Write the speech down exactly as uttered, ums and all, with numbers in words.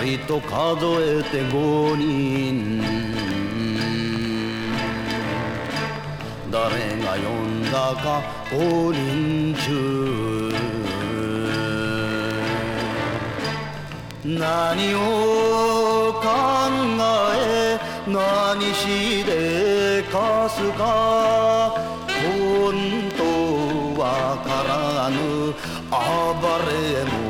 りと数えて五人、誰が呼んだか五人中、何を考え何しでかすか、本当わからぬ暴れ者